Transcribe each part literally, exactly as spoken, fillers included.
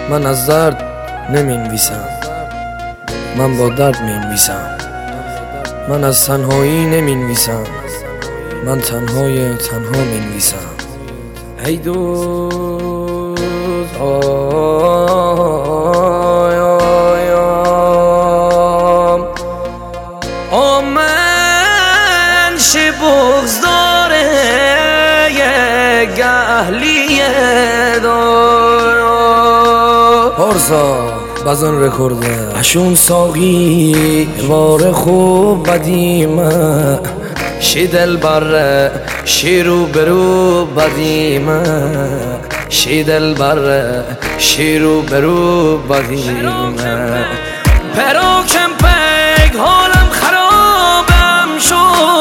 من از درد نمینویسم، من با درد مینویسم. من از تنهایی نمینویسم، من تنهای تنها مینویسم. ای دوست آی آی آم آمن شه بغز داره یک اهلیه دار پارسا بزن رکورده اشون ساقی وار خوب بدیمه شی دل بره شی رو برو بدیمه شی دل بره شی رو برو بدیمه پراکم پگ حالم خرابم شو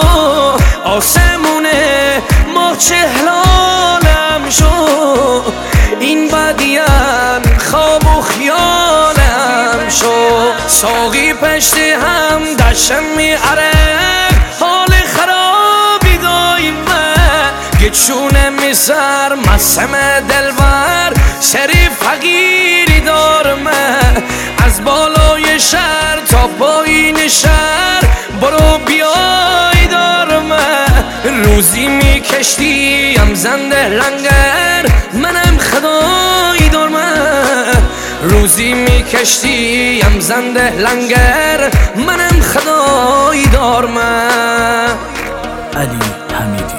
آسمونه ما چهلالم شو این بدیم خواب و خیالم شو ساقی پشتی هم دشم میاره حال خرابی دایمه گچونه میسر مسم دلبر شریف فقیری دارمه از بالای شهر تا پایین شهر برو بیای دارمه روزی میکشتیم زنده لنگر منم خدای دارمه روزی میکشتیم زنده لنگر منم خدای دارمه. علی حمیدی.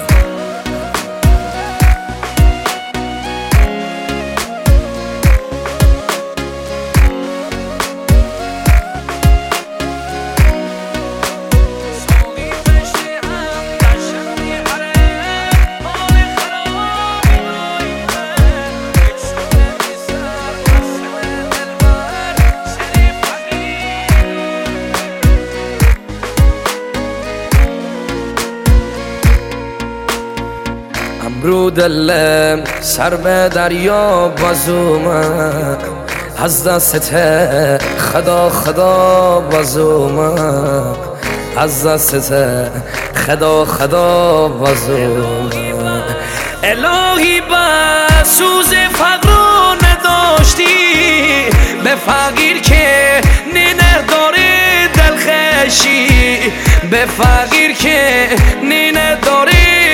امرو دلم سر به دریا بازومه از دستت خدا خدا بازومه از دستت خدا خدا بازومه الهی با سوز فقر رو نداشتی به فقیر که نینه داری دلخشی به فقیر که نینه داری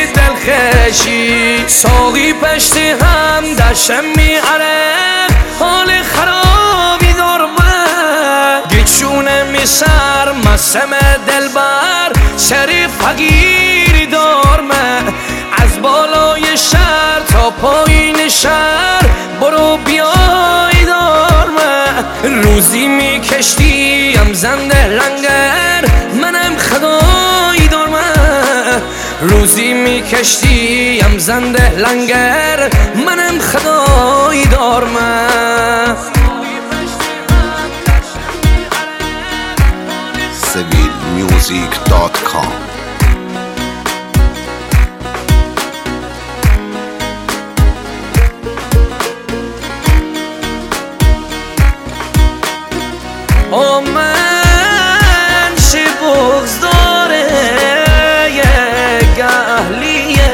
دلخشی ساقی پشتی هم دشم میاره حال خرابی دارمه گچونه میسر مسم دلبر شریف فقیری دارمه از بالای شهر تا پایین شهر برو بیای دارمه روزی میکشتیم زنده لنگر منم خدای دارمه روزی میکشتیم زنده لنگر منم خدای دارمه. سویل میوزیک دات کام آمن شه بغز داره یک اهلیه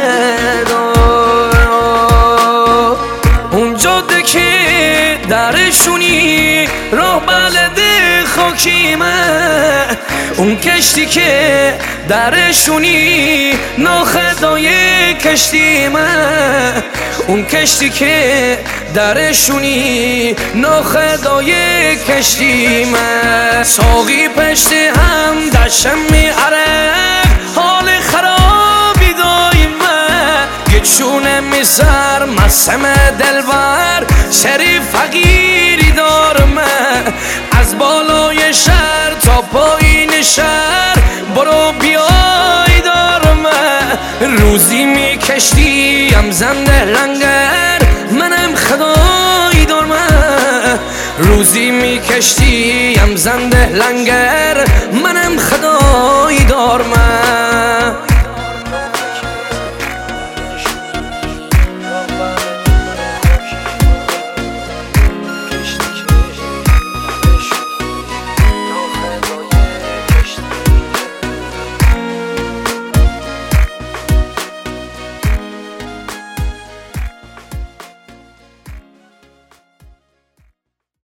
دار اون جاده که درشونی راه بلده خاکیمه اون کشتی که درشونی ناخدای کشتیمه اون کشتی که درشونی ناخدای کشتیمه ساقی پشتی هم دشم میاره حال خرابی دایمه گچونه میسر مسم دلبر شریف فقیری دارمه از بالای شهر تا پایین شهر برو بیای دارمه روزی میکشتیم زنده لنگر منم خدای دارمه روزی میکشتیم زنده لنگر منم خدای دارمه.